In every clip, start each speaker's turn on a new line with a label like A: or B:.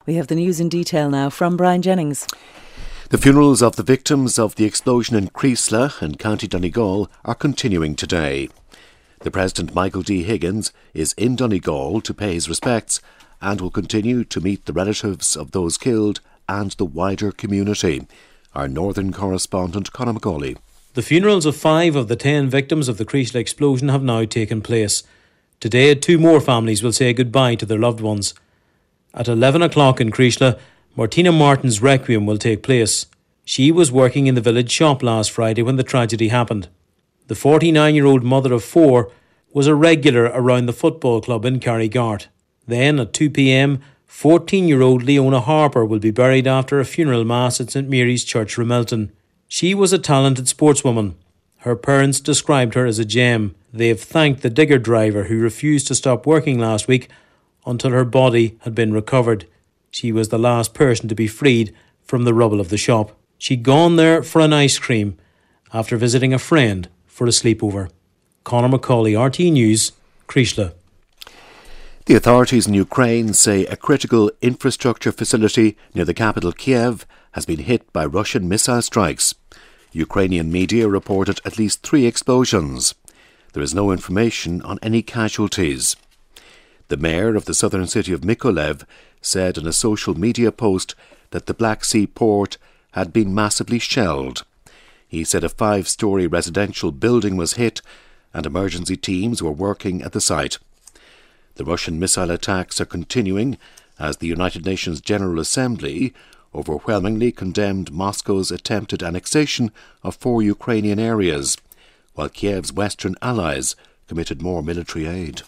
A: We have the news in detail now from Brian Jennings.
B: The funerals of the victims of the explosion in Creeslough in County Donegal are continuing today. The President, Michael D. Higgins, is in Donegal to pay his respects and will continue to meet the relatives of those killed and the wider community. Our northern correspondent, Conor McCauley.
C: The funerals of 5 of the 10 victims of the Creeslough explosion have now taken place. Today, 2 more families will say goodbye to their loved ones. At 11 o'clock in Creeslough, Martina Martin's requiem will take place. She was working in the village shop last Friday when the tragedy happened. The 49-year-old mother of 4 was a regular around the football club in Carrygart. Then, at 2 p.m, 14-year-old Leona Harper will be buried after a funeral mass at St Mary's Church, Ramelton. She was a talented sportswoman. Her parents described her as a gem. They have thanked the digger driver who refused to stop working last week until her body had been recovered. She was the last person to be freed from the rubble of the shop. She'd gone there for an ice cream after visiting a friend for a sleepover. Conor McCauley, RTÉ News, Creeslough.
B: The authorities in Ukraine say a critical infrastructure facility near the capital Kiev has been hit by Russian missile strikes. Ukrainian media reported at least 3 explosions. There is no information on any casualties. The mayor of the southern city of Mykolaiv said in a social media post that the Black Sea port had been massively shelled. He said a 5-storey residential building was hit and emergency teams were working at the site. The Russian missile attacks are continuing as the United Nations General Assembly overwhelmingly condemned Moscow's attempted annexation of 4 Ukrainian areas, while Kiev's western allies committed more military aid.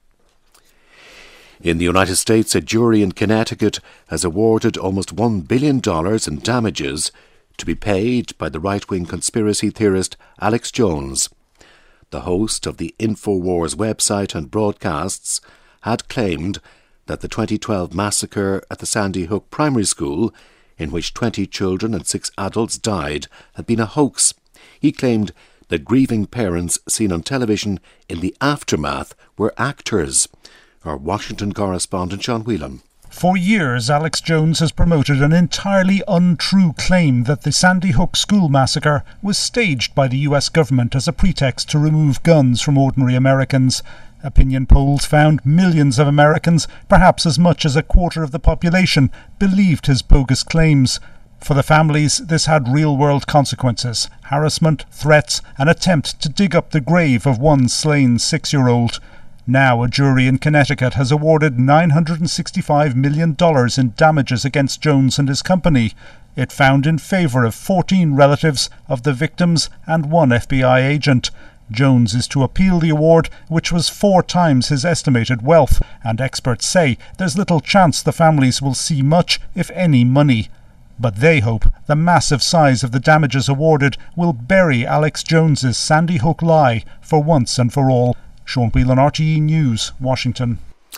B: In the United States, a jury in Connecticut has awarded almost $1 billion in damages to be paid by the right-wing conspiracy theorist Alex Jones. The host of the InfoWars website and broadcasts had claimed that the 2012 massacre at the Sandy Hook Primary School, in which 20 children and 6 adults died, had been a hoax. He claimed that grieving parents seen on television in the aftermath were actors. Our Washington correspondent, Sean Whelan.
D: For years, Alex Jones has promoted an entirely untrue claim that the Sandy Hook school massacre was staged by the US government as a pretext to remove guns from ordinary Americans. Opinion polls found millions of Americans, perhaps as much as a quarter of the population, believed his bogus claims. For the families, this had real-world consequences: harassment, threats, an attempt to dig up the grave of one slain 6-year-old. Now a jury in Connecticut has awarded $965 million in damages against Jones and his company. It found in favour of 14 relatives of the victims and 1 FBI agent. Jones is to appeal the award, which was 4 times his estimated wealth, and experts say there's little chance the families will see much, if any, money. But they hope the massive size of the damages awarded will bury Alex Jones's Sandy Hook lie for once and for all. Sean Whelan, RTÉ News, Washington.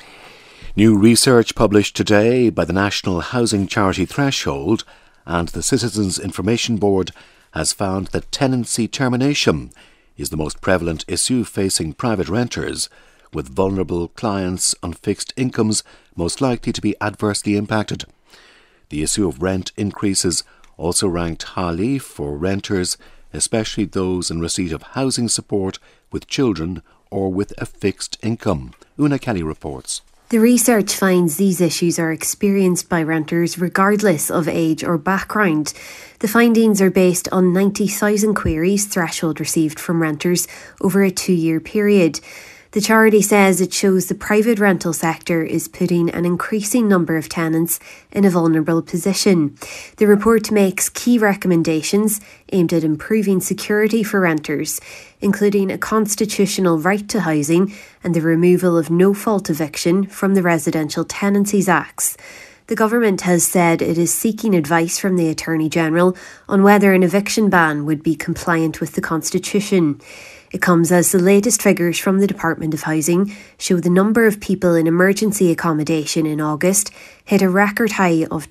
B: New research published today by the national housing charity Threshold and the Citizens Information Board has found that tenancy termination is the most prevalent issue facing private renters, with vulnerable clients on fixed incomes most likely to be adversely impacted. The issue of rent increases also ranked highly for renters, especially those in receipt of housing support with children or with a fixed income. Una Kelly reports.
E: The research finds these issues are experienced by renters regardless of age or background. The findings are based on 90,000 queries Threshold received from renters over a 2-year period. The charity says it shows the private rental sector is putting an increasing number of tenants in a vulnerable position. The report makes key recommendations aimed at improving security for renters, including a constitutional right to housing and the removal of no-fault eviction from the Residential Tenancies Acts. The government has said it is seeking advice from the Attorney-General on whether an eviction ban would be compliant with the Constitution. It comes as the latest figures from the Department of Housing show the number of people in emergency accommodation in August hit a record high of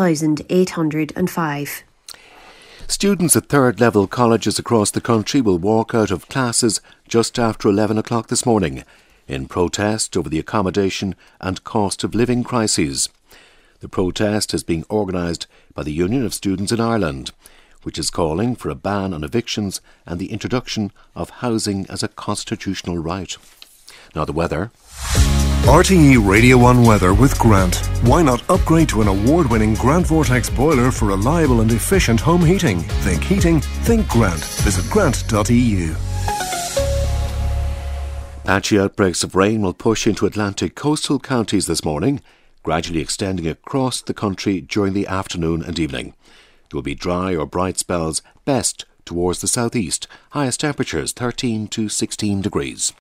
E: 10,805.
B: Students at third-level colleges across the country will walk out of classes just after 11 o'clock this morning in protest over the accommodation and cost of living crises. The The protest is being organised by the Union of Students in Ireland, which is calling for a ban on evictions and the introduction of housing as a constitutional right. Now the weather.
F: RTE Radio 1 weather with Grant. Why not upgrade to an award-winning Grant Vortex boiler for reliable and efficient home heating? Think heating, think Grant. Visit grant.eu.
B: Patchy outbreaks of rain will push into Atlantic coastal counties this morning, gradually extending across the country during the afternoon and evening. There will be dry or bright spells, best towards the southeast. Highest temperatures 13 to 16 degrees.